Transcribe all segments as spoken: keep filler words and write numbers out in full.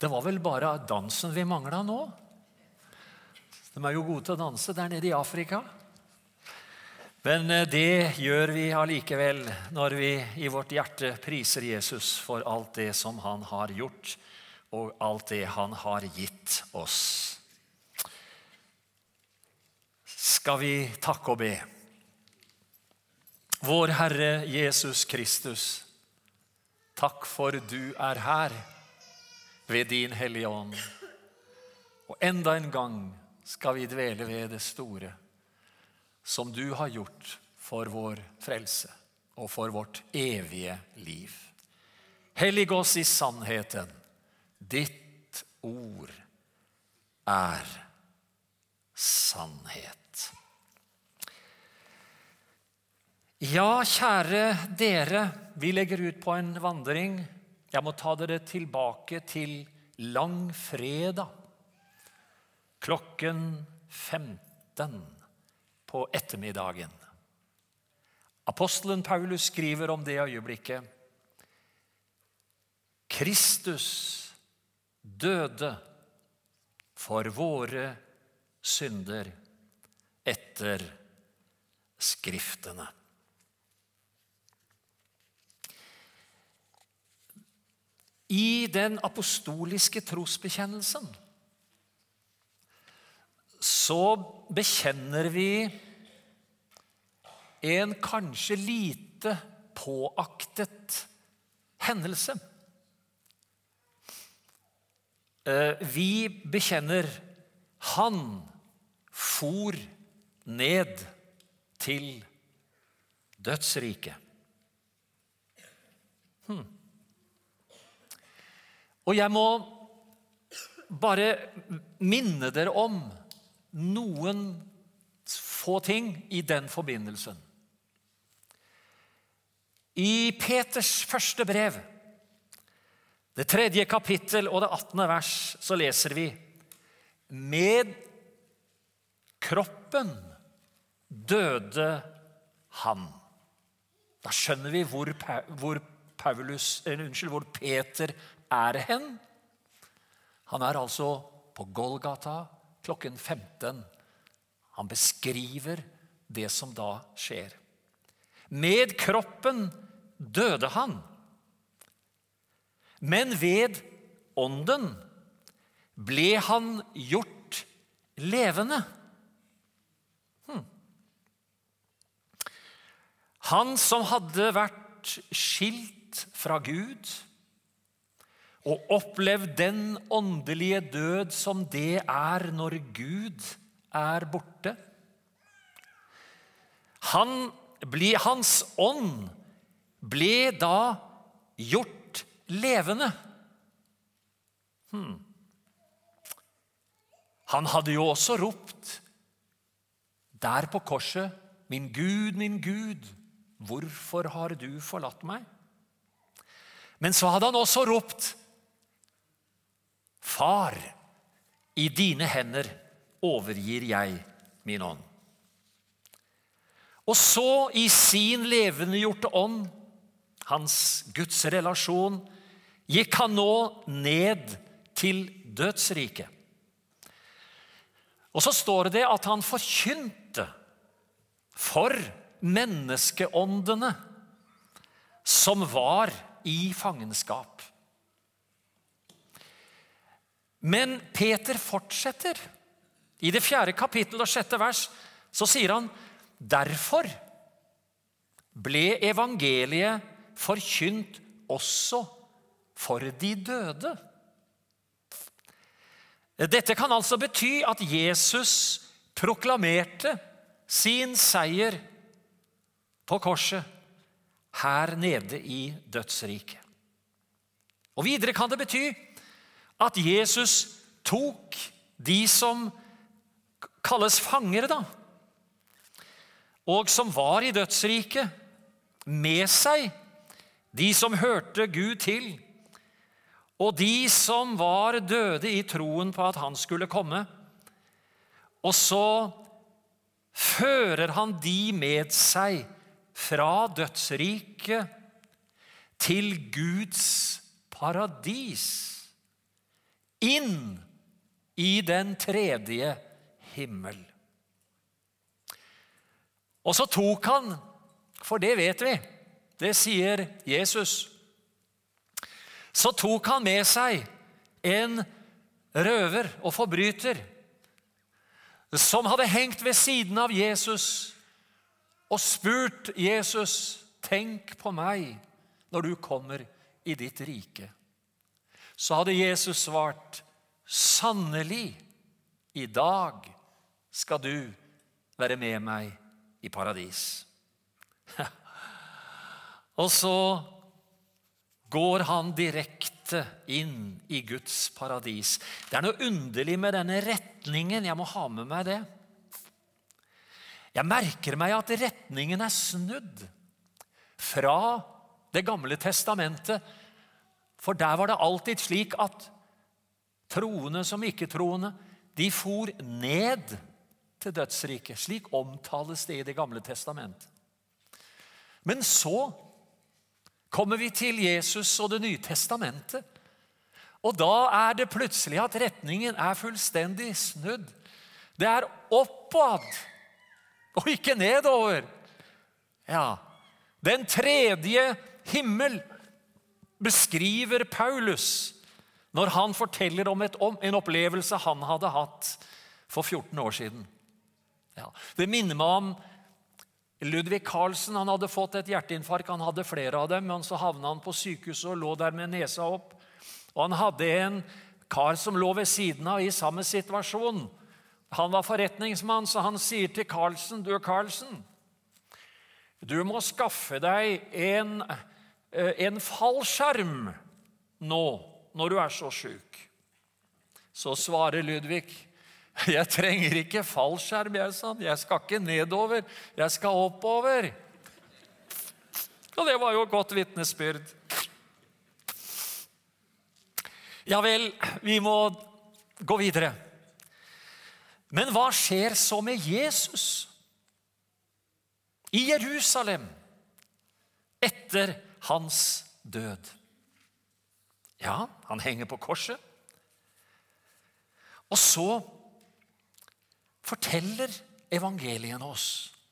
Det var vel bare dansen vi manglet nå. De er jo gode til å danse der nede i Afrika. Men det gjør vi allikevel når vi i vårt hjerte priser Jesus for alt det som han har gjort, og alt det han har gitt oss. Skal vi takke og be. Vår Herre Jesus Kristus, takk for du er her ved din hellige ånd. Og enda en gang skal vi dvele ved det store som du har gjort for vår frelse og for vårt evige liv. Hellig oss i sannheten. Ditt ord er sannhet. Ja, kjære dere, vi legger ut på en vandring. Jeg må ta dere tilbake til langfredag. Klokken femten på ettermiddagen. Apostelen Paulus skriver om det øyeblikket. Kristus døde for våre synder etter skriftene. I den apostoliske trosbekjennelsen så bekjenner vi en kanskje lite påaktet hendelse. Vi bekjenner han for ned til dødsriket. Hmm. Og jeg må bare minne dere om noen få ting i den forbindelsen. I Peters første brev, det tredje kapittel og det attende vers, så leser vi: med kroppen døde han. Da skjønner vi hvor, hvor, Paulus, unnskyld, hvor Peter er hen. Han er altså på Golgata klokken femten. Han beskriver det som da skjer. Med kroppen døde han, men ved ånden ble han gjort levende. Hmm. Han som hadde vært skilt fra Gud og opplevd den åndelige død som det er når Gud er borte. Han ble, hans ånd ble da gjort levende. Hmm. Han hadde jo også ropt der på korset: min Gud, min Gud, hvorfor har du forlatt meg? Men så hadde han også ropt: Far, i dine hender overgir jeg min ånd. Og så i sin levendegjorte ånd, hans Guds relasjon, gikk han nå ned til dødsriket. Og så står det at han forkynte for menneskeåndene som var i fangenskap. Men Peter fortsetter. I det fjerde kapittel og sjette vers så sier han: derfor ble evangeliet forkynt også for de døde. Dette kan altså bety at Jesus proklamerte sin seier på korset her nede i dødsriket. Og videre kan det bety at Jesus tok de som kalles fangere da, og som var i dødsriket, med seg, de som hørte Gud til, og de som var døde i troen på at han skulle komme. Og så fører han de med seg fra dødsriket til Guds paradis inn i den tredje himmel. Og så tok han, for det vet vi, det sier Jesus, så tok han med seg en røver og forbryter som hadde hengt ved siden av Jesus og spurt Jesus, tenk på meg når du kommer i ditt rike. Så hadde Jesus svart, sannelig, i dag skal du være med meg i paradis. Og så går han direkte inn i Guds paradis. Det er noe underlig med denne retningen, jeg må ha med meg det. Jeg merker meg at retningen er snudd fra det gamle testamentet, for der var det alltid slik at troende som ikke-troende, de for ned til dødsriket. Slik omtales det i det gamle testamentet. Men så kommer vi til Jesus og det nye testamentet, og da er det plutselig at retningen er fullstendig snudd. Det er oppad, og ikke nedover. Ja, den tredje himmel beskriver Paulus når han forteller om, et, om en opplevelse han hadde hatt for fjorten år siden. Ja, det minner meg om Ludvig Carlsen. Han hadde fått et hjerteinfarkt, han hadde flere av dem, men så havnet han på sykehuset og lå der med nesa opp. Og han hadde en kar som lå ved siden av i samme situasjon. Han var forretningsmann, så han sier til Carlsen, du Carlsen, du må skaffe deg en, en fallskjerm nå, når du er så syk. Så svarer Ludvig, jeg trenger ikke fallskjerm, jeg, sa. Jeg skal ikke nedover, jeg skal oppover. Og det var jo et godt vitnesbyrd. Ja vel, vi må gå videre. Men hva skjer så med Jesus i Jerusalem etter hans død? Ja, han henger på korset. Og så forteller evangelien oss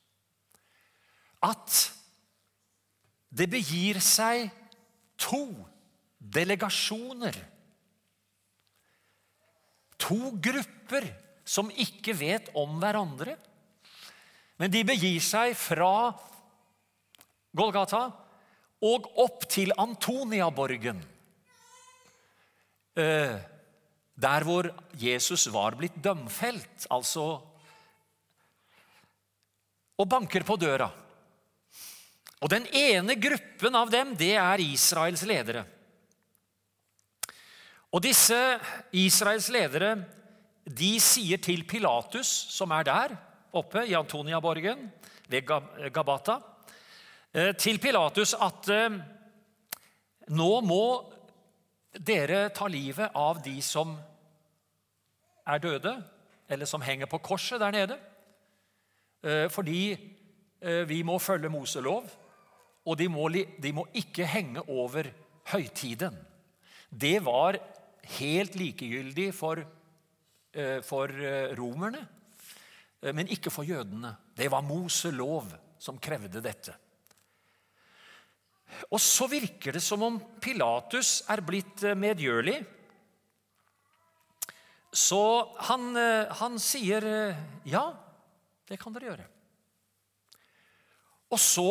at det begir seg to delegasjoner, to grupper som ikke vet om hverandre, men de begir seg fra Golgata og opp til Antoniaborgen, der hvor Jesus var blitt dømfelt, altså, og banker på døra. Og den ene gruppen av dem, det er Israels ledere. Og disse Israels ledere, de sier til Pilatus, som er der oppe i Antoniaborgen, ved Gabata, til Pilatus at nå må dere ta livet av de som er døde, eller som henger på korset der nede, fordi vi må følge Moselov, og de må, de må ikke henge over høytiden. Det var helt likegyldig for, for romerne, men ikke for jødene. Det var Moselov som krevde dette. Og så virker det som om Pilatus er blitt medgjørlig. Så han, han sier, ja, det kan dere gjøre. Og så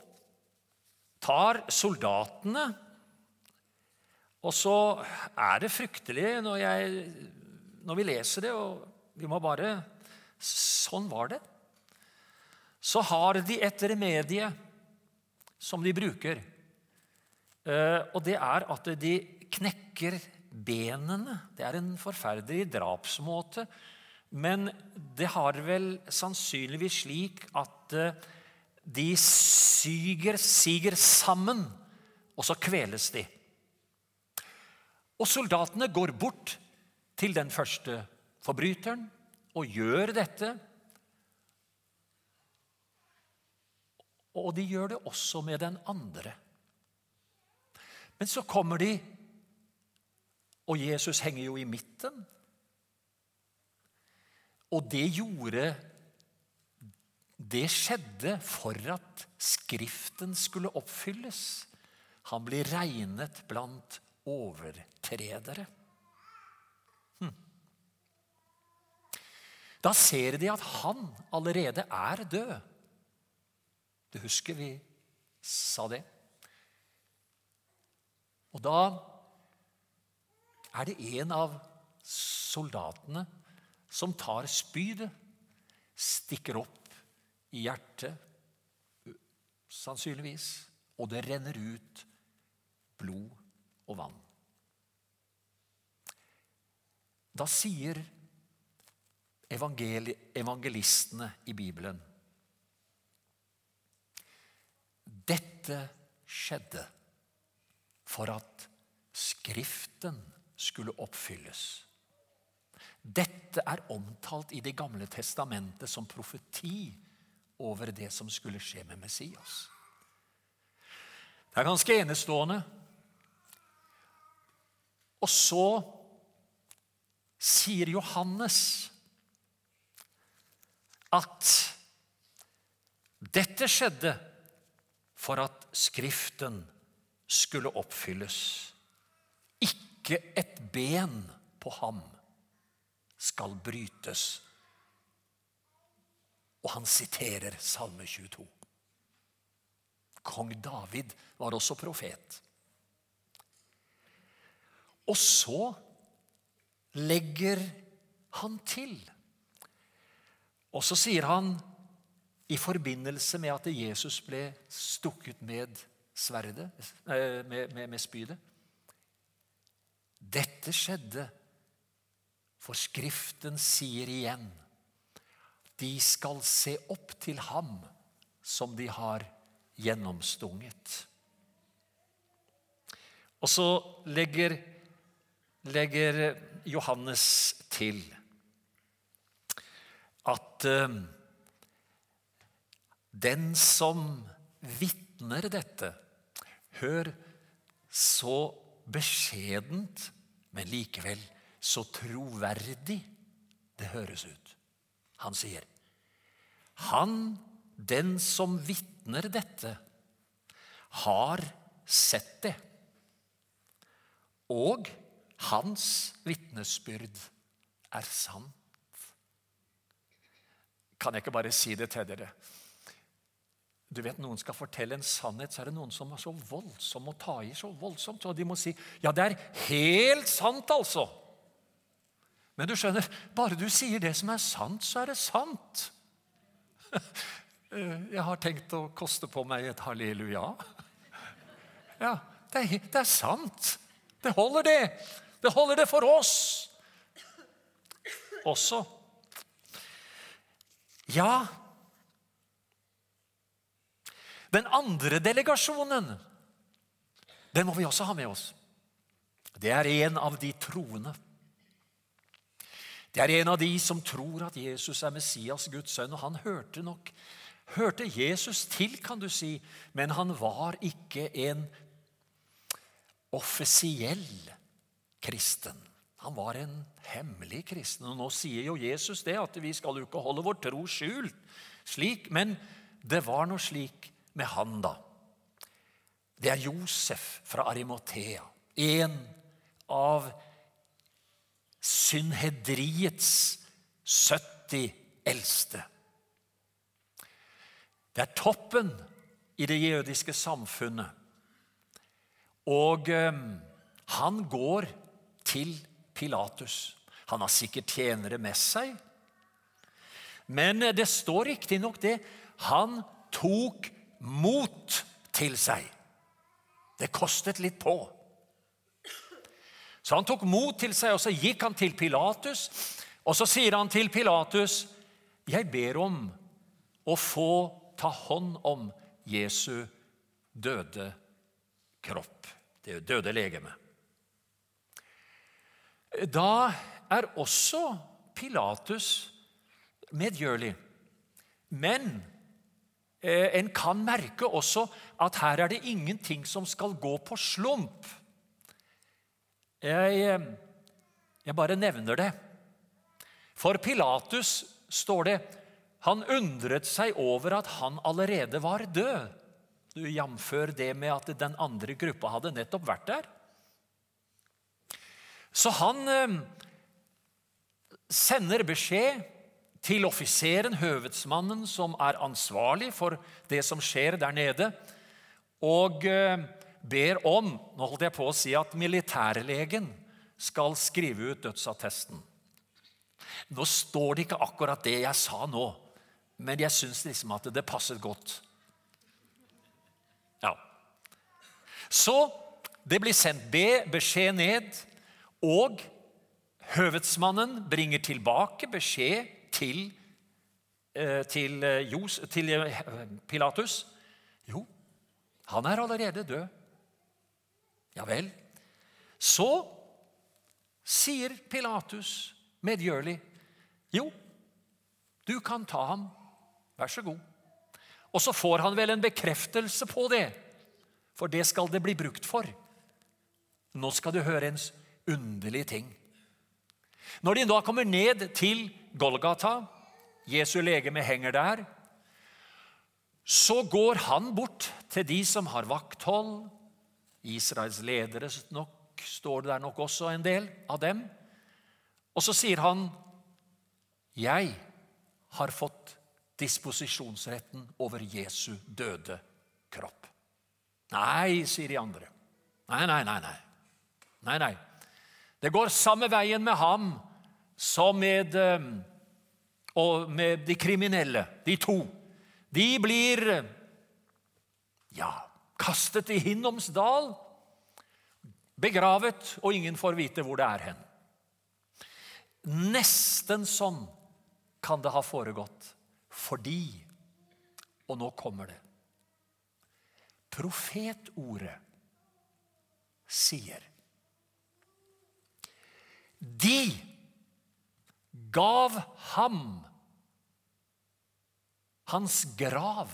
tar soldatene, og så er det fryktelig når, jeg, når vi leser det, og vi må bare, sånn var det. Så har de et remedie som de bruker, og det er at de knekker benene. Det er en forferdelig drapsmåte, men det har vel sannsynligvis slik at de syger, siger sammen, og så kveles de. Og soldatene går bort til den første forbryteren og gjør dette. Og de gjør det også med den andre. Men så kommer de og Jesus henger jo i midten. Og det gjorde, det skjedde for at Skriften skulle oppfylles. Han blir regnet blant overtredere. Hm. Da ser de at han allerede er død. Du husker vi sa det. Og da er det en av soldatene som tar spydet, stikker opp i hjertet, sannsynligvis, og det renner ut blod og vann. Da sier evangeli- evangelistene i Bibelen: dette skjedde for at Skriften skulle oppfylles. Dette er omtalt i Det gamle testamentet som profeti over det som skulle skje med Messias. Det er ganske enestående. Og så sier Johannes at dette skjedde for at Skriften skulle oppfylles. Ikke et ben på ham skal brytes. Og han siterer Salme tjueto. Kong David var også profet. Og så legger han til. Og så sier han, i forbindelse med at Jesus ble stukket med sverdet, med, med, med spydet: dette skjedde, for Skriften sier igjen: de skal se opp til ham som de har gjennomstunget. Og så legger, legger Johannes til at uh, den som vitner dette, hør, så beskjedent, men likevel så troverdig det høres ut. Han sier: han, den som vitner dette, har sett det, og hans vitnesbyrd er sant. Kan jeg ikke bare si det til dere? Du vet, noen skal fortelle en sannhet, så er det noen som er så voldsom og ta i så voldsomt, så de må si: ja, det er helt sant altså. Men du skjønner, bare du sier det som er sant, så er det sant. Jeg har tenkt å koste på meg et halleluja. Ja, det er, det er sant. Det holder det. Det holder det for oss. Også. Ja. Den andre delegasjonen, den må vi også ha med oss. Det er en av de troende. Det er en av de som tror at Jesus er Messias, Guds sønn, og han hørte nok, hørte Jesus til, kan du si, men han var ikke en offisiell kristen. Han var en hemmelig kristen, og nå sier jo Jesus det, at vi skal jo ikke holde vår tro skjult, slik, men det var noe slik med han da. Det er Josef fra Arimathea, en av synhedriets sytti eldste. Det er toppen i det jødiske samfunnet. Og um, han går til Pilatus. Han har sikkert tjenere med seg. Men det står riktig nok det. Han tok mot til seg. Det kostet litt på. Så han tok mot til seg, og så gikk han til Pilatus, og så sier han til Pilatus: jeg ber om å få ta hånd om Jesu døde kropp, det døde legeme. Da er også Pilatus medgjørlig, men eh, en kan merke også at her er det ingenting som skal gå på slump. Jeg, jeg bare nevner det. For Pilatus, står det, han undret seg over at han allerede var død. Du jamfører det med at den andre gruppa hadde nettopp vært der. Så han eh, sender beskjed til offiseren, høvedsmannen, som er ansvarlig for det som skjer der nede, og eh, ber om, nå holdt jeg på å si, at militærlegen skal skrive ut dødsattesten. Nå står det ikke akkurat det jeg sa nå, men jeg synes liksom at det passet godt. Ja. Så det blir sendt be, beskjed ned, og høvedsmannen bringer tilbake beskjed til, eh, til, Jos, til Pilatus. Jo, han er allerede død. Ja vel. Så sier Pilatus medgjørlig, jo, du kan ta ham, vær så god. Og så får han vel en bekreftelse på det, for det skal det bli brukt for. Nå skal du høre en underlig ting. Når de da kommer ned til Golgata, Jesu legeme henger der, så går han bort til de som har vakthold. Israels ledere nok, står det der nok også en del av dem. Og så sier han, jeg har fått disposisjonsretten over Jesu døde kropp. Nei, sier de andre. Nei, nei, nei, nei. Nei, nei. Det går samme veien med ham som med, og med de kriminelle, de to. De blir, ja, kastet i Hinnoms dal, begravet, og ingen får vite hvor det er hen. Nesten sånn kan det ha foregått, fordi, og nå kommer det, profetordet sier, de gav ham hans grav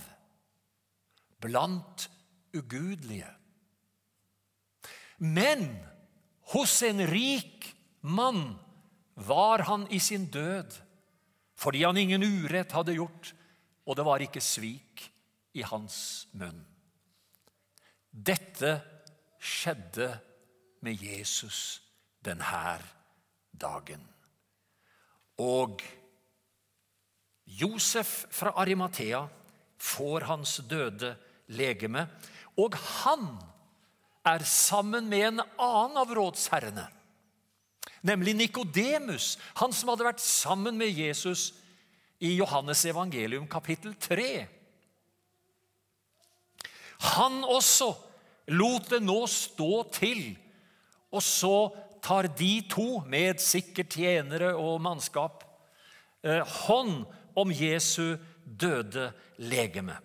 blant ugudelige. Men hos en rik mann var han i sin død, fordi han ingen urett hadde gjort, og det var ikke svik i hans munn. Dette skjedde med Jesus denne dagen. Og Josef fra Arimathea får hans døde legeme, og han er sammen med en annen av rådsherrene, nemlig Nikodemus, han som hadde vært sammen med Jesus i Johannes evangelium kapittel tre. Han også lot det nå stå til, og så tar de to med sikkert tjenere og mannskap eh, hånd om Jesu døde legeme.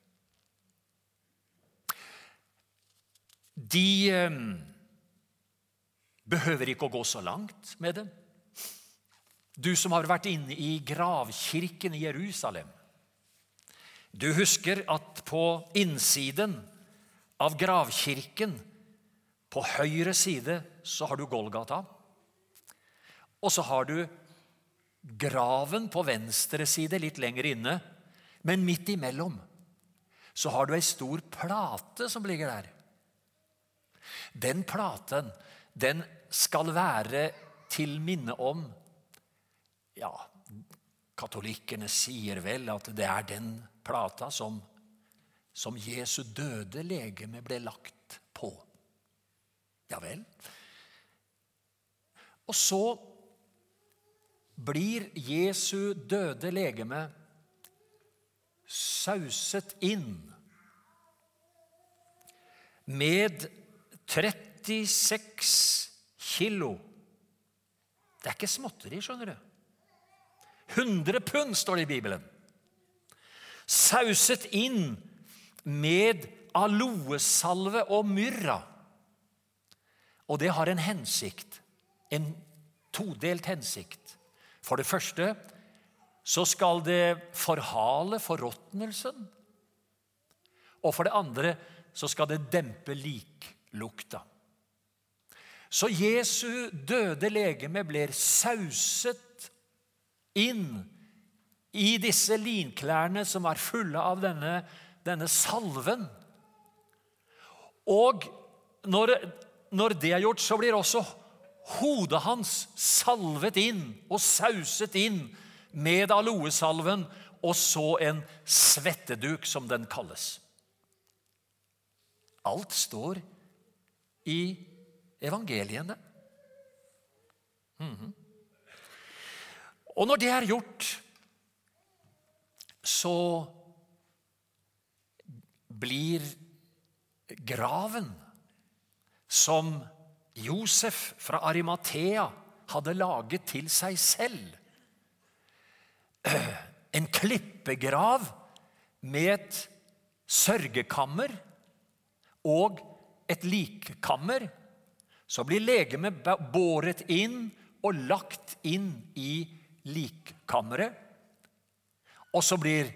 De eh, behøver ikke å gå så langt med det. Du som har vært inne i gravkirken i Jerusalem, du husker at på innsiden av gravkirken, på høyre side, så har du Golgata, og så har du graven på venstre side, litt lenger inne, men midt imellom, så har du en stor plate som ligger der. Den platen, den skal være til minne om, ja, katolikkerne sier vel at det er den plata som, som Jesu døde legeme ble lagt på. Ja vel. Og så blir Jesu døde legeme sauset inn med trettiseks kilo. Det er ikke småtteri, skjønner du. hundre pund står det i Bibelen. Sauset inn med aloesalve og myrra. Og det har en hensikt, en todelt hensikt. For det første så skal det forhale forråtnelsen, og for det andre så skal det dempe liklukta. Så Jesu døde legeme ble sauset inn i disse linklærne som var fulle av denne, denne salven. Og når, når det er gjort, så blir også hodet hans salvet inn og sauset inn med aloesalven, og så en svetteduk som den kalles. Alt står i evangeliene. Mm-hmm. Og når det er gjort, så blir graven som Josef fra Arimathea hadde laget til seg selv, en klippegrav med et sørgekammer og et likkammer, så blir legemet båret inn og lagt inn i likkammeret. Og så blir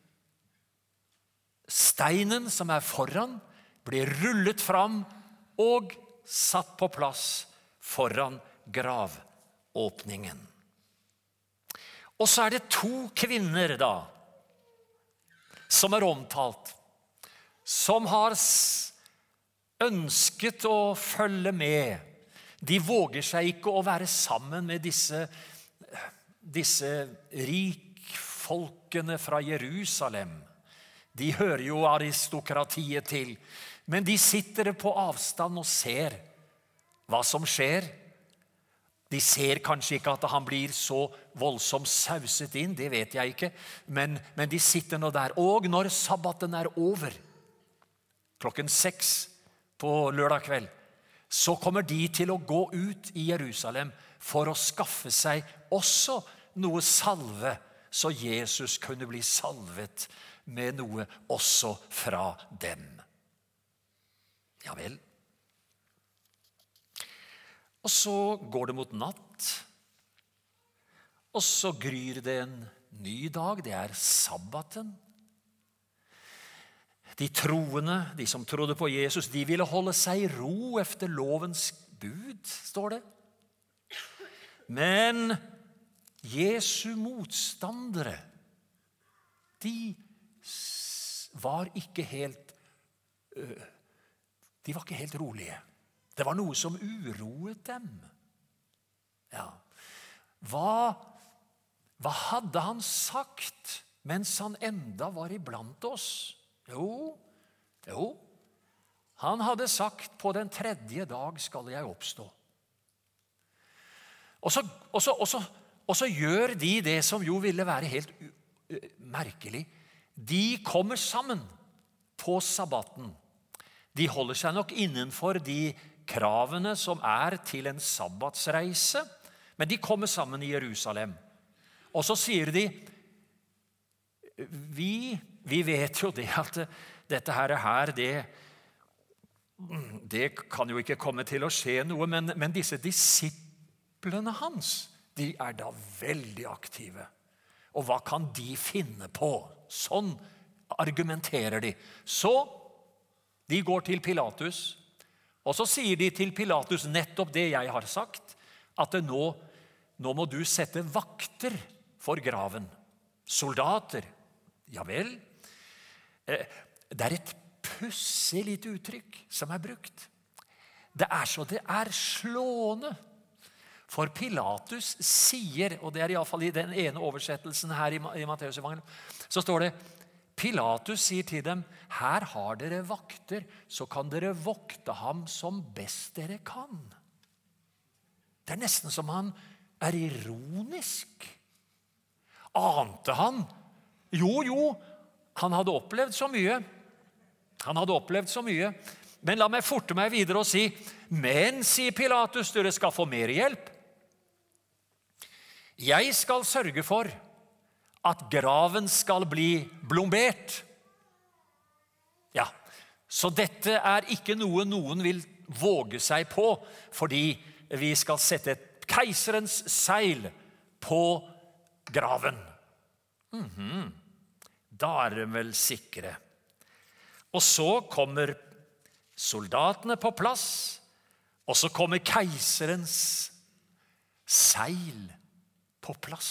steinen som er foran, blir rullet fram og satt på plass foran gravåpningen. Og så er det to kvinner da, som er omtalt, som har ønsket å følge med. De våger seg ikke å være sammen med disse, disse rikfolkene fra Jerusalem. De hører jo aristokratiet til, men de sitter på avstand og ser hva som skjer. De ser kanskje ikke at han blir så voldsomt sauset inn, det vet jeg ikke, men, men de sitter nå der. Og når sabbaten er over, klokken seks på lørdag kveld, så kommer de til å gå ut i Jerusalem for å skaffe seg også noe salve, så Jesus kunne bli salvet med noe også fra dem. Ja vel. Og så går det mot natt, og så gryr det en ny dag, det er sabbaten. De troende, de som trodde på Jesus, de ville holde seg i ro efter lovens bud, står det. Men Jesu motstandere, de var ikke helt, de var ikke helt rolige. Det var noe som uroet dem. Ja. Hva, hva hadde han sagt mens han enda var iblant oss? Jo, jo, han hadde sagt på den tredje dag skal jeg oppstå. Og så, og så, og så, og så gjør de det som jo ville være helt merkelig. De kommer sammen på sabbaten. De holder seg nok innenfor de kravene som er til en sabbatsreise, men de kommer sammen i Jerusalem. Og så sier de, vi, vi vet jo det at dette her, her det, det kan jo ikke komme til å skje noe, men, men disse disiplene hans, de er da veldig aktive. Og hva kan de finne på? Sånn argumenterer de. Så de går til Pilatus, og så sier de til Pilatus nettopp det jeg har sagt, at nå, nå må du sette vakter for graven. Soldater. Ja vel. Det er et pussig lite uttrykk som er brukt. Det er så det er slående. For Pilatus sier, og det er i alle fall i den ene oversettelsen her i Matteus evangelium, så står det, Pilatus sier til dem, her har dere vakter, så kan dere vokte ham som best dere kan. Det er nesten som han er ironisk. Ante han? Jo, jo, han hadde opplevd så mye. Han hadde opplevd så mye. Men la meg forte meg videre og si, men, sier Pilatus, dere skal få mer hjelp. Jeg skal sørge for at graven skal bli blombert. Ja, så dette er ikke noe noen vil våge seg på, fordi vi skal sette keiserens seil på graven. Mm-hmm. Da er de vel sikre. Og så kommer soldatene på plass, Og så kommer keiserens seil på plass.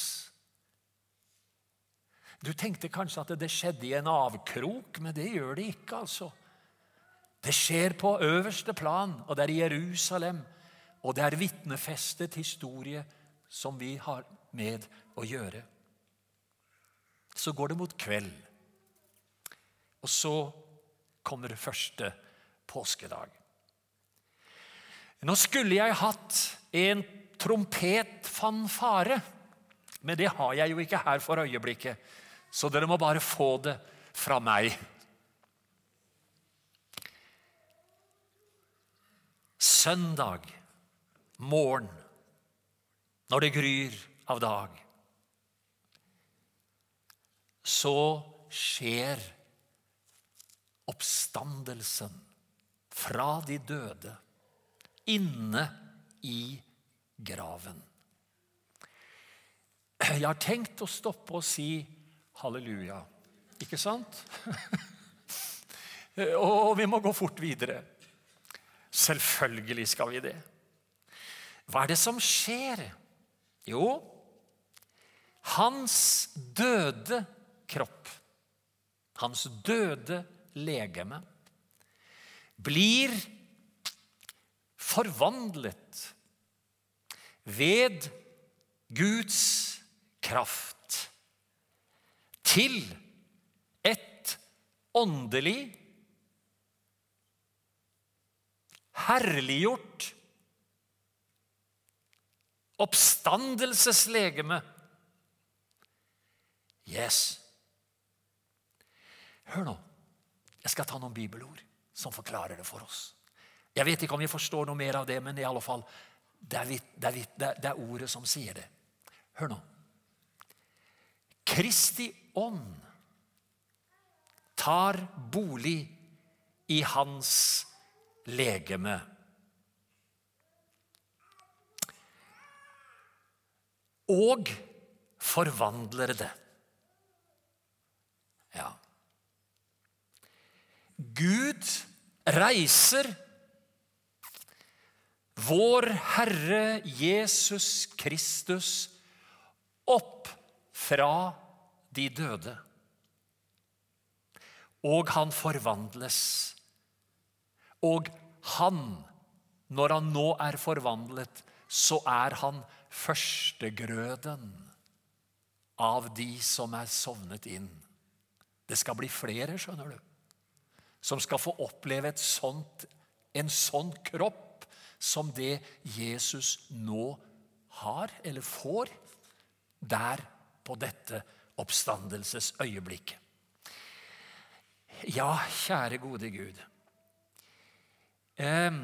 Du tenkte kanskje at det skjedde i en avkrok, men det gjør det ikke, altså. Det skjer på øverste plan, og det er i Jerusalem, og det er vitnefestet historie som vi har med å gjøre. Så går det mot kveld, og så kommer det første påskedag. Nå skulle jeg hatt en trompetfanfare, men det har jeg jo ikke her for øyeblikket, så dere må bare få det fra meg. Søndag morgen, når det gryr av dag, så skjer oppstandelsen fra de døde inne i graven. Jeg har tenkt å stoppe og si halleluja, ikke sant? Og vi må gå fort videre. Selvfølgelig skal vi det. Hva er det som skjer? Jo, hans døde kropp, hans døde legeme, blir forvandlet ved Guds kraft til et åndelig, herliggjort oppstandelseslegeme. Yes. Hør nå, jeg skal ta noen bibelord som forklarer det for oss. Jeg vet ikke om vi forstår noe mer av det, men i alle fall, det er, det er, det er, det er ordet som sier det. Hør nå. Kristi ånd tar bolig i hans legeme. Og forvandler det. Ja. Gud reiser vår Herre Jesus Kristus opp fra de døde. Og han forvandles. Og han, når han nå er forvandlet, så er han førstegrøden av de som er sovnet inn. Det skal bli flere, skjønner du, som skal få oppleve et sånt, en sånn kropp som det Jesus nå har, eller får, der på dette oppstandelsesøyeblikket. Ja, kjære gode Gud. Um,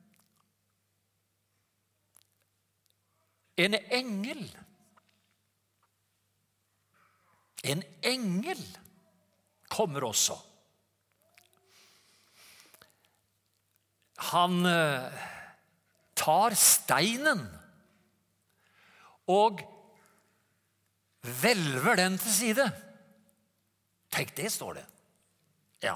en engel, en engel kommer også. Han uh, tar steinen og hvelver den til side. Tenk, det står det. Ja.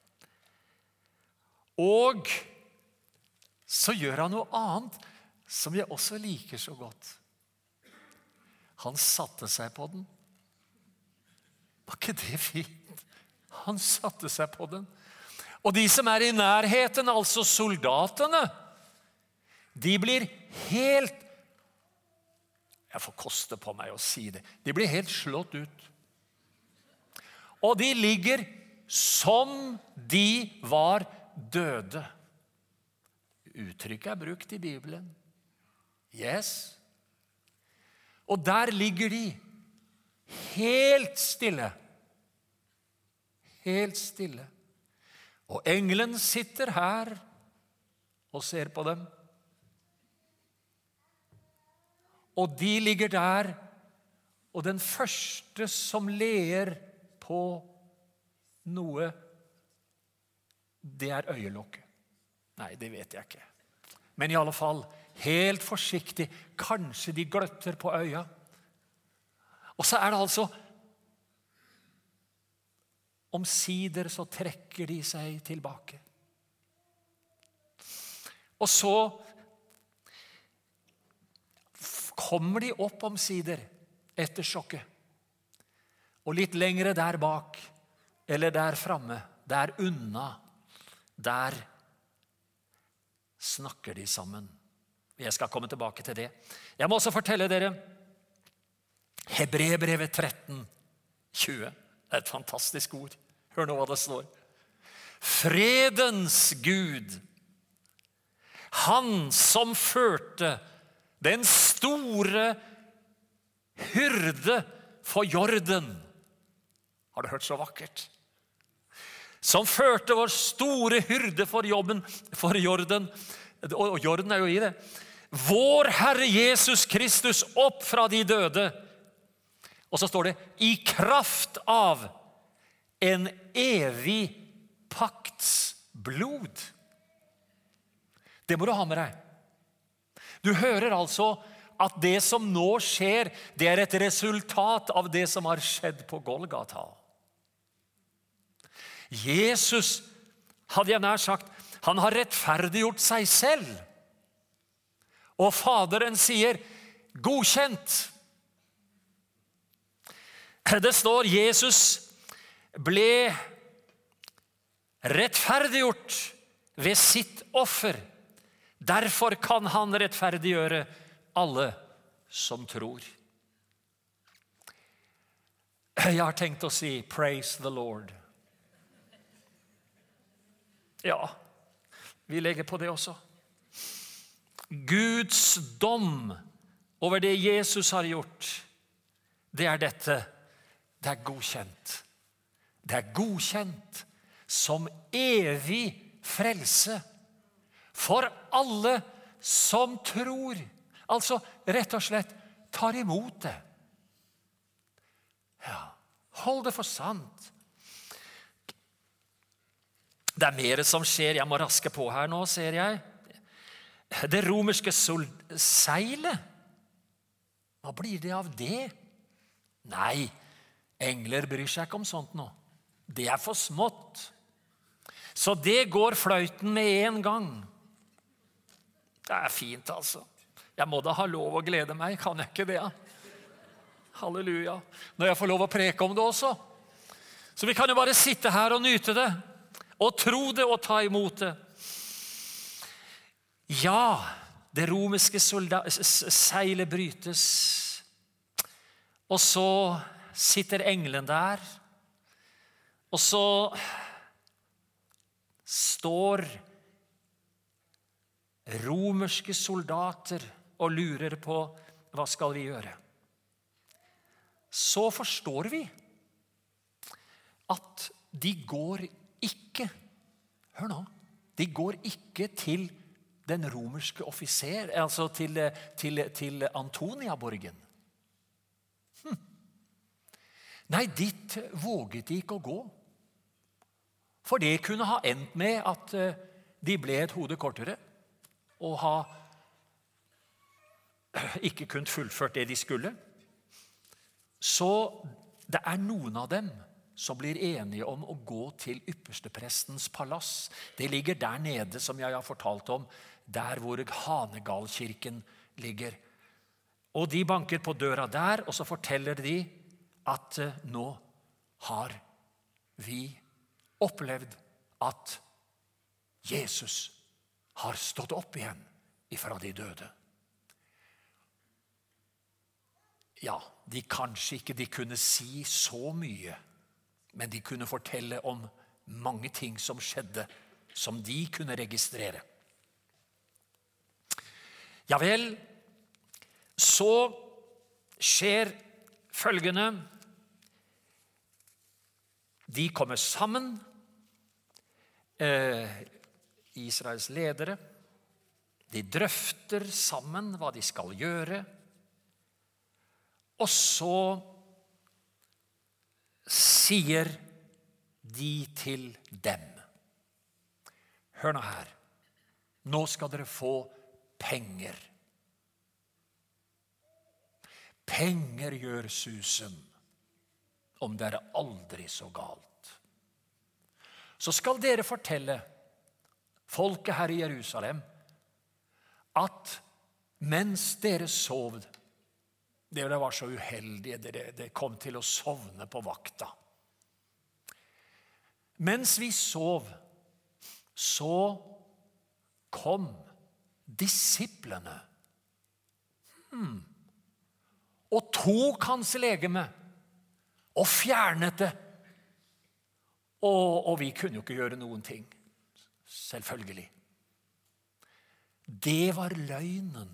Og så gjør han noe annet som jeg også liker så godt. Han satte seg på den. Var ikke det fint? Han satte seg på den. Og de som er i nærheten, altså soldatene, de blir helt, jeg får koste på meg å si det, de blir helt slått ut. Og de ligger som de var døde. Uttrykket er brukt i Bibelen. Yes. Og der ligger de helt stille. Helt stille. Og engelen sitter her og ser på dem. Og de ligger der, og den første som ler på noe, det er øyelokket. Nei, det vet jeg ikke. Men i alle fall, helt forsiktig, kanskje de gløtter på øya. Og så er det altså, omsider så trekker de seg tilbake. Og så kommer de opp om sider etter sjokket. Og litt lengre der bak, eller der framme, der unna, der snakker de sammen. Jeg skal komme tilbake til det. Jeg må også fortelle dere Hebreerbrevet tretten tjue. Det er et fantastisk ord. Hør nå hva det står. Fredens Gud, han som førte den store hyrde for Jordan. Har du hørt så vakkert? Som førte vår store hyrde for jobben, for Jordan, og Jordan er jo i det. Vår Herre Jesus Kristus opp fra de døde. Og så står det, i kraft av en evig pakts blod. Det må du ha med deg. Du hører altså at det som nå skjer, det er et resultat av det som har skjedd på Golgata. Jesus, hadde jeg nær sagt, han har rettferdiggjort seg selv. Og Faderen sier, godkjent. Det står, Jesus ble rettferdiggjort ved sitt offer. Derfor kan han rettferdiggjøre alle som tror. Jeg har tenkt å si, praise the Lord. Ja, vi legger på det også. Guds dom over det Jesus har gjort, det er dette. Det er godkjent. Det er godkjent som evig frelse for alle som tror. Altså, rett og slett, tar imot det. Ja, hold det for sant. Det er mer som skjer. Jeg må raske på her nå, ser jeg. Det romerske seilet. Hva blir det av det? Nei, engler bryr seg ikke om sånt nå. Det er for smått. Så det går fløyten med en gang. Det er fint, altså. Jeg må da ha lov å glede meg, kan jeg ikke det? Halleluja. Når jeg får lov å preke om det også. Så vi kan jo bare sitte her og nyte det, og tro det og ta imot det. Ja, det romerske seilet brytes, og så sitter englen der, og så står romerske soldater og lurer på, hva skal vi gjøre? Så forstår vi at de går ikke, hør nå, de går ikke til den romerske offiser, altså til, til, til Antoniaborgen. Hm. Nei, dit våget de ikke å gå. For det kunne ha endt med at de ble et hode kortere, og ha ikke kunnet fullført det de skulle. Så det er noen av dem som blir enige om å gå til yppersteprestens palass. Det ligger der nede, som jeg har fortalt om, der hvor Hanegalkirken ligger. Og de banker på døra der, og så forteller de at nå har vi opplevd at Jesus har stått opp igjen ifra de døde. Ja, de kanskje ikke de kunne si så mye, men de kunne fortelle om mange ting som skjedde, som de kunne registrere. Ja vel, så skjer følgende. De kommer sammen, eh, Israels ledere. De drøfter sammen hva de skal gjøre. Og så sier de til dem, hør nå her, nå skal dere få penger. Penger gjør susen, om det er aldri så galt. Så skal dere fortelle folket her i Jerusalem at mens dere sov Dere var så uheldige, dere, dere kom til å sovne på vakta. Mens vi sov, så kom disiplene hmm, og tok hans legeme og fjernet det. Og, og vi kunne jo ikke gjøre noen ting, selvfølgelig. Det var løgnen.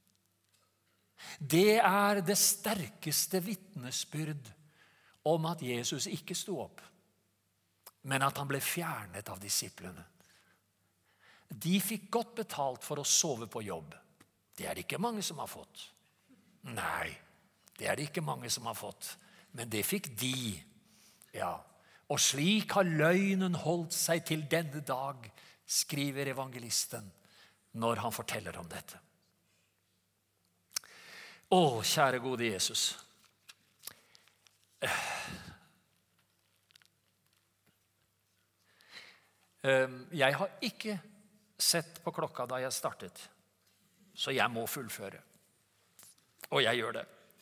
Det er det sterkeste vitnesbyrd om at Jesus ikke sto opp, men at han ble fjernet av disiplene. De fikk godt betalt for å sove på jobb. Det er det ikke mange som har fått. Nei, det er det ikke mange som har fått. Men det fikk de. Ja, og slik har løgnen holdt seg til denne dag, skriver evangelisten når han forteller om dette. Å, kjære gode Jesus. Jeg har ikke sett på klokka da jeg startet, så jeg må fullføre. Og jeg gjør det.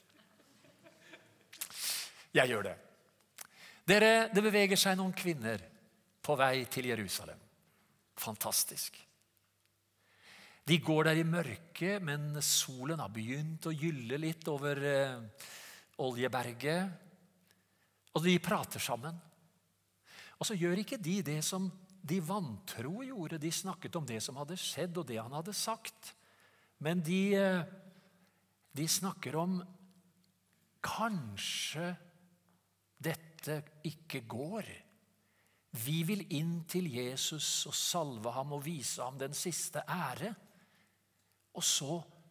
Jeg gjør det. Dere, det beveger seg noen kvinner på vei til Jerusalem. Fantastisk. De går der i mørket, men solen har begynt å gylle litt over eh, Oljeberget. Og de prater sammen. Og så gjør ikke de det som de vantro gjorde. De snakket om det som hadde skjedd og det han hadde sagt. Men de, de snakker om kanskje dette ikke går. Vi vil inn til Jesus og salve ham og vise ham den siste ære. Og så,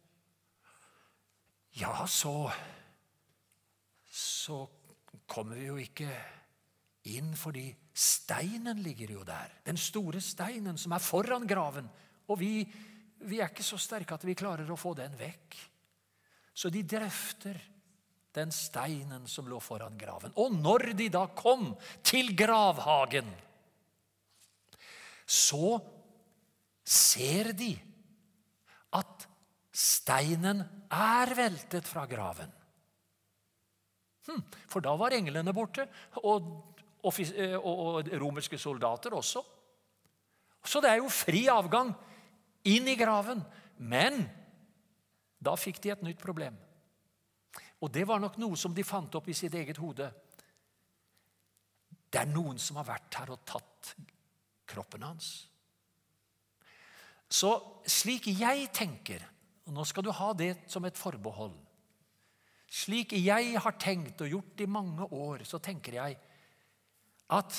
ja, så, så kommer vi jo ikke inn, fordi steinen ligger jo der. Den store steinen som er foran graven. Og vi, vi er ikke så sterke at vi klarer å få den vekk. Så de drøfter den steinen som lå foran graven. Og når de da kom til gravhagen, så ser de at steinen er veltet fra graven. Hm, for da var englene borte, og, og, og romerske soldater også. Så det er jo fri avgang inn i graven. Men da fikk de et nytt problem. Og det var nok noe som de fant opp i sitt eget hode. Det er noen som har vært her og tatt kroppen hans. Så slik jeg tenker, og nå skal du ha det som et forbehold, slik jeg har tenkt og gjort i mange år, så tenker jeg at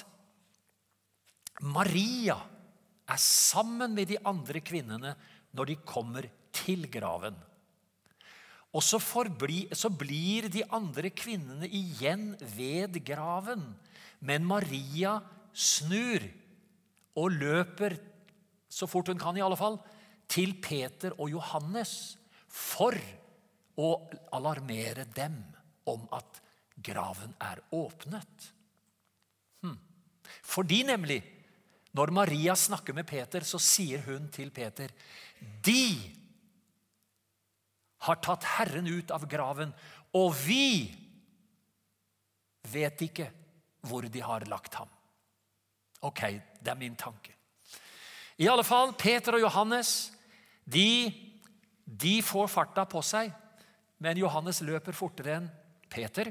Maria er sammen med de andre kvinnene når de kommer til graven. Og så, forbli, så blir de andre kvinnene igjen ved graven, men Maria snur og løper så fort hun kan i alle fall, til Peter og Johannes for å alarmere dem om at graven er åpnet. Hm. Fordi nemlig, når Maria snakker med Peter, så sier hun til Peter, de har tatt Herren ut av graven, og vi vet ikke hvor de har lagt ham. Ok, det er min tanke. I alle fall, Peter og Johannes, de, de får farta på seg, men Johannes løper fortere enn Peter,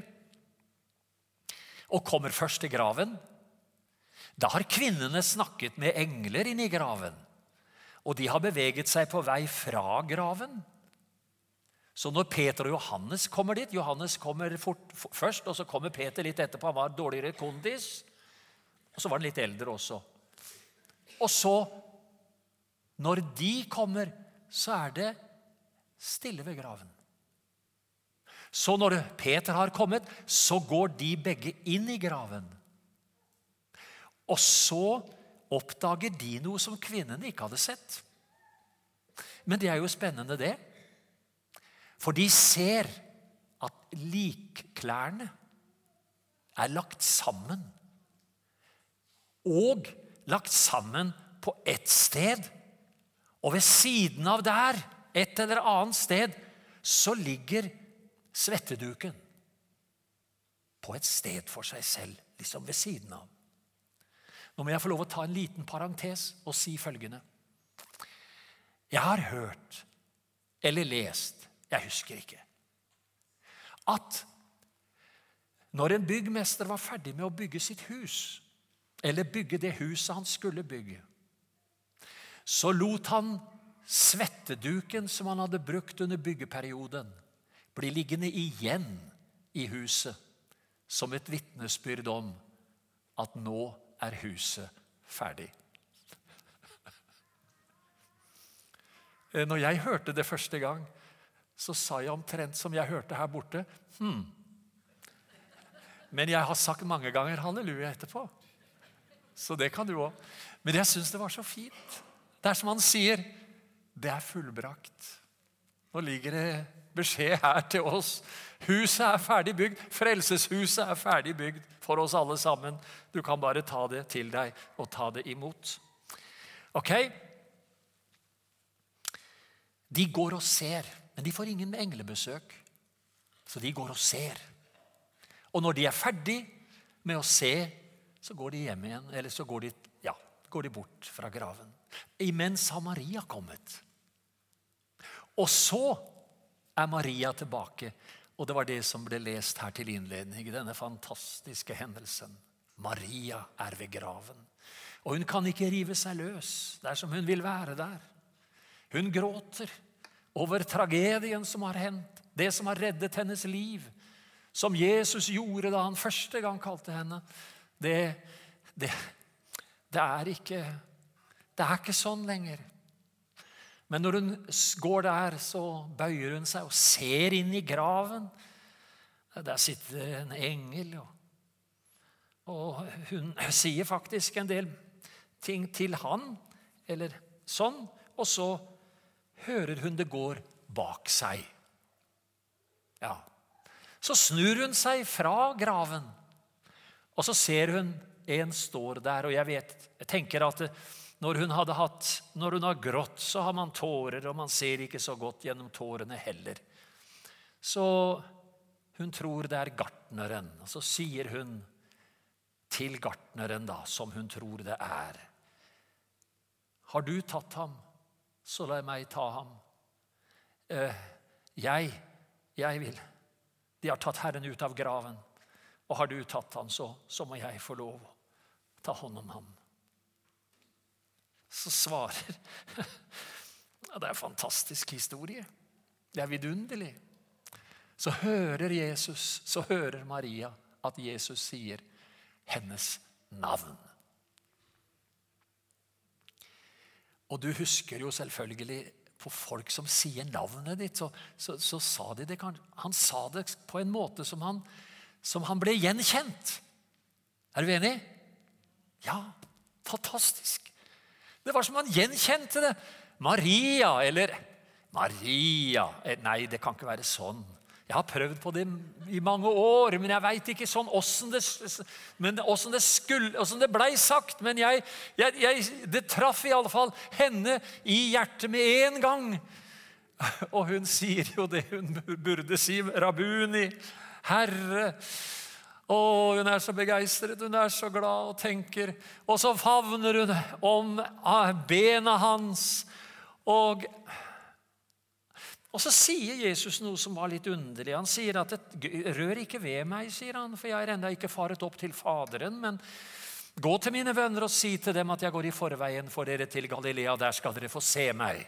og kommer først til graven. Da har kvinnene snakket med engler inne i graven, og de har beveget seg på vei fra graven. Så når Peter og Johannes kommer dit, Johannes kommer fort, for, først, og så kommer Peter litt etterpå, han var dårligere kondis, og så var han litt eldre også. Og så, når de kommer, så er det stille ved graven. Så når Peter har kommet, så går de begge inn i graven. Og så oppdager de noe som kvinnene ikke hadde sett. Men det er jo spennende det. For de ser at likklærne er lagt sammen. Og lagt sammen på ett sted. Og ved siden av der, et eller annet sted, så ligger svetteduken på et sted for seg selv, liksom ved siden av. Nå må jeg få lov å ta en liten parentes og si følgende. Jeg har hørt, eller lest, jeg husker ikke, at når en byggmester var ferdig med å bygge sitt hus, eller bygge det huset han skulle bygge, så lot han svetteduken som han hadde brukt under byggeperioden bli liggende igjen i huset som et vitnesbyrd om at nå er huset ferdig. Når jeg hørte det første gang, så sa jeg omtrent som jeg hørte her borte. Hmm. Men jeg har sagt mange ganger halleluja etterpå. Så det kan du også. Men jeg synes det var så fint. Det er som han sier, det er fullbrakt. Nå ligger det beskjed her til oss. Huset er ferdig bygd. Frelseshuset er ferdig bygd for oss alle sammen. Du kan bare ta det til deg og ta det imot. Ok? De går og ser, men de får ingen englebesøk. Så de går og ser. Og når de er ferdig med å se, så går de hjem igjen, eller så går de, ja, går de bort fra graven. Imens har Maria kommet. Og så er Maria tilbake, og det var det som ble lest her til innledning, denne fantastiske hendelsen. Maria er ved graven, og hun kan ikke rive seg løs, det er som hun vil være der. Hun gråter over tragedien som har hendt, det som har reddet hennes liv, som Jesus gjorde da han første gang kalte henne. Det, det, det, er ikke, det er ikke sånn lenger. Men når hun går der, så bøyer hun seg og ser inn i graven. Der sitter en engel, og, og hun sier faktisk en del ting til han, eller sånn, og så hører hun det går bak seg. Ja. Så snur hun seg fra graven, og så ser hun en står der, og jeg vet, jeg tenker at når hun hadde hatt, når hun har grått, så har man tårer, og man ser ikke så godt gjennom tårene heller. Så hun tror det er gartneren, og så sier hun til gartneren da, som hun tror det er. Har du tatt ham, så la meg ta ham. Eh, jeg, jeg vil. De har tatt Herren ut av graven, og har du tatt ham, så, så må jeg få lov å ta hånd om ham. Så svarer, det er en fantastisk historie, det er vidunderlig. Så hører Jesus, så hører Maria at Jesus sier hennes navn. Og du husker jo selvfølgelig på folk som sier navnet ditt, så, så, så sa de det, han sa det på en måte som han, som han ble gjenkjent. Er du enig? Ja, fantastisk. Det var som han gjenkjente det. Maria, eller Maria. Nei, det kan ikke være sånn. Jeg har prøvd på det i mange år, men jeg vet ikke sånn hvordan det, men hvordan det, skulle, hvordan det ble sagt. Men jeg, jeg, jeg, det traff i alle fall henne i hjertet med en gang. Og hun sier jo det hun burde si, Rabuni, Herre. Og hun er så begeistret, hun er så glad og tenker. Og så favner hun om bena hans. Og, og så sier Jesus noe som var litt underlig. Han sier at rør ikke ved meg, sier han, for jeg er enda ikke faret opp til Faderen. Men gå til mine venner og si til dem at jeg går i forveien for dere til Galilea. Der skal dere få se meg.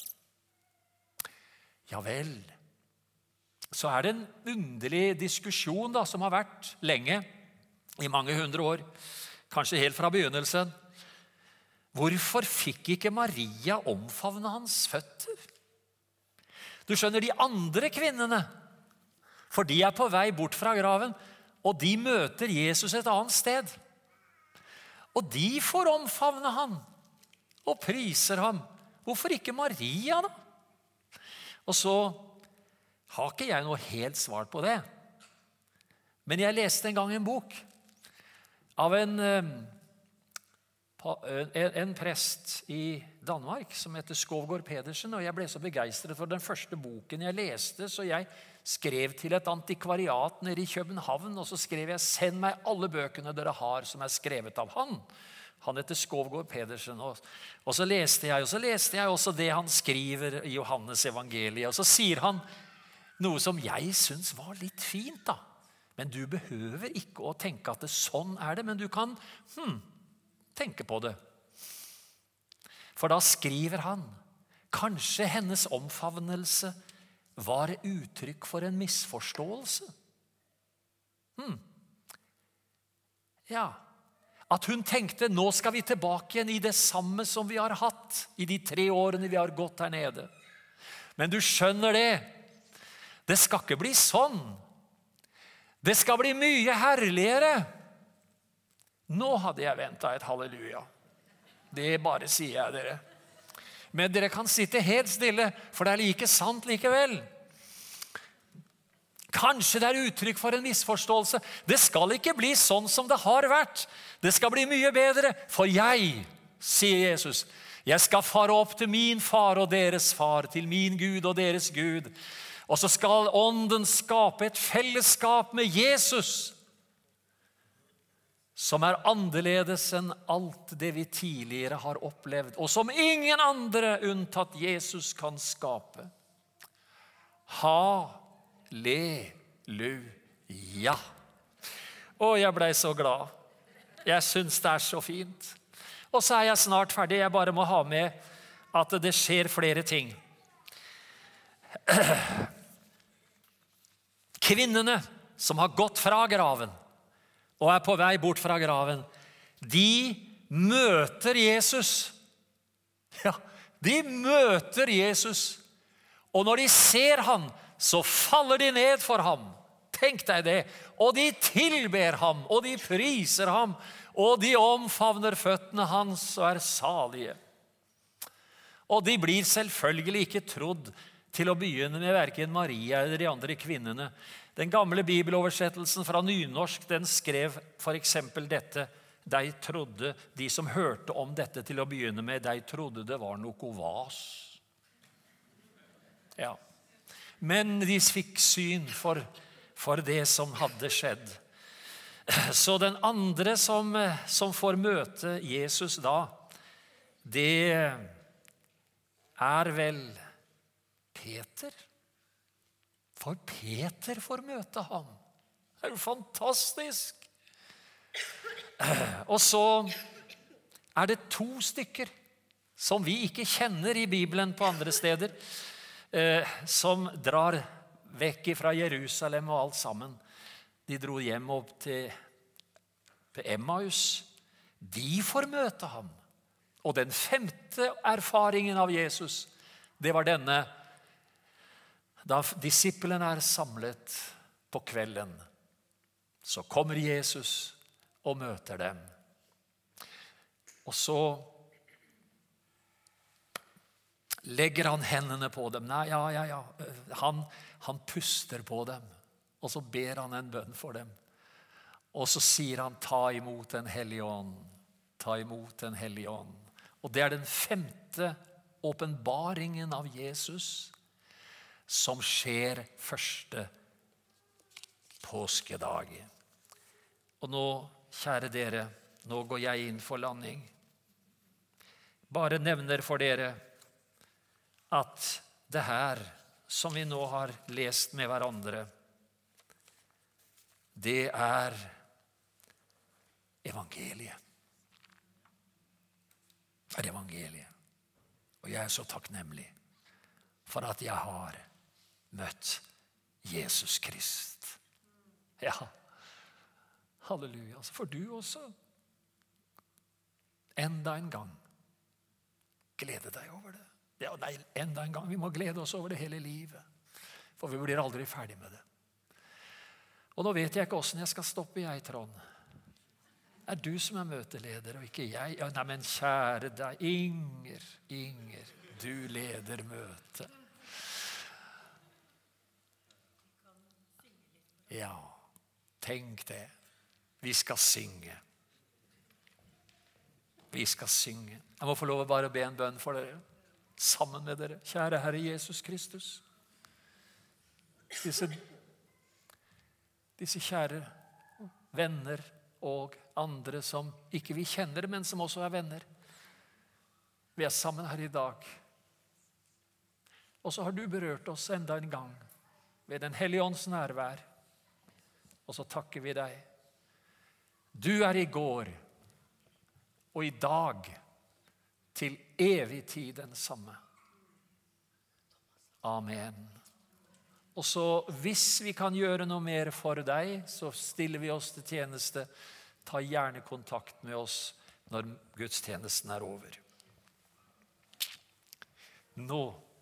Ja vel. Så er det en underlig diskusjon da, som har vært lenge, i mange hundre år, kanskje helt fra begynnelsen. Hvorfor fikk ikke Maria omfavne hans føtter? Du skjønner, de andre kvinnene, for de er på vei bort fra graven, og de møter Jesus et annet sted. Og de får omfavne han, og priser ham. Hvorfor ikke Maria da? Og så har ikke jeg noe helt svar på det. Men jeg leste en gang en bok av en en, en prest i Danmark som heter Skovgård Pedersen, og jeg ble så begeistret for den første boken jeg leste, så jeg skrev til et antikvariat nede i København, og så skrev jeg: send meg alle bøkene dere har som er skrevet av han. Han heter Skovgård Pedersen, og, og så leste jeg, og så leste jeg også det han skriver i Johannes evangeliet, og så sier han noe som jeg synes var litt fint da. Men du behøver ikke å tenke at det sånn er det, men du kan hmm, tenke på det. For da skriver han: kanskje hennes omfavnelse var uttrykk for en misforståelse. Hmm. Ja, at hun tenkte: nå skal vi tilbake igjen i det samme som vi har hatt i de tre årene vi har gått her nede. Men du skjønner det, det skal ikke bli sånn. Det skal bli mye herligere. Nå hadde jeg ventet et halleluja. Det bare sier jeg dere. Men dere kan sitte helt stille, for det er like sant likevel. Kanskje det er uttrykk for en misforståelse. Det skal ikke bli sånn som det har vært. Det skal bli mye bedre, for jeg, sier Jesus, jeg skal fare opp til min far og deres far, til min Gud og deres Gud. Og så skal ånden skape et fellesskap med Jesus, som er annerledes enn alt det vi tidligere har opplevd, og som ingen andre unntatt Jesus kan skape. Halleluja. Å, jeg ble så glad. Jeg synes det er så fint. Og så er jeg snart ferdig. Jeg bare må ha med at det skjer flere ting. Kvinnene som har gått fra graven og er på vei bort fra graven, de møter Jesus. Ja, de møter Jesus. Og når de ser ham, så faller de ned for ham. Tenk deg det. Og de tilber ham, og de priser ham, og de omfavner føttene hans og er salige. Og de blir selvfølgelig ikke trodd til å begynne med hverken Maria eller de andre kvinnene. Den gamle bibeloversettelsen fra nynorsk, den skrev for eksempel dette: de trodde, de som hørte om dette til å begynne med, de trodde det var noe vas. Ja. Men de fikk syn for, for det som hadde skjedd. Så den andre som, som får møte Jesus da, det er vel Peter. For Peter får møte ham. Det er jo fantastisk. Og så er det to stykker som vi ikke kjenner i Bibelen på andre steder, eh, som drar vekk fra Jerusalem og alt sammen. De dro hjem opp til, til Emmaus. De får møte ham. Og den femte erfaringen av Jesus, det var denne: da disiplene er samlet på kvelden, så kommer Jesus og møter dem. Og så legger han hendene på dem. Nei, ja, ja, ja. Han, han puster på dem, og så ber han en bønn for dem. Og så sier han: ta imot den hellige ånd. Ta imot den hellige ånd. Og det er den femte åpenbaringen av Jesus, som skjer første påskedag. Og nå, kjære dere, nå går jeg inn for landing. Bare nevner for dere at det her som vi nå har lest med hverandre, det er evangeliet. Det er evangeliet. Og jeg er så takknemlig for at jeg har møtt Jesus Krist. Ja, halleluja. For du også, enda en gang, glede deg over det. Ja, nei, enda en gang, vi må glede oss over det hele livet, for vi blir aldri ferdig med det. Og nå vet jeg ikke hvordan jeg skal stoppe, jeg, Trond. Er du som er møteleder, og ikke jeg? Ja, nei, men kjære deg, Inger, Inger, du leder møtet. Ja, tenk det. Vi skal synge. Vi skal synge. Jeg må få lov å bare be en bønn for dere, sammen med dere. Kjære Herre Jesus Kristus. Disse, disse kjære venner og andre som ikke vi kjenner, men som også er venner. Vi er sammen her i dag. Og så har du berørt oss enda en gang ved Den hellige ånds nærvær. Og så takker vi deg. Du er i går og i dag til evig tid den samme. Amen. Og så hvis vi kan gjøre noe mer for deg, så stiller vi oss til tjeneste. Ta gjerne kontakt med oss når gudstjenesten er over. Nå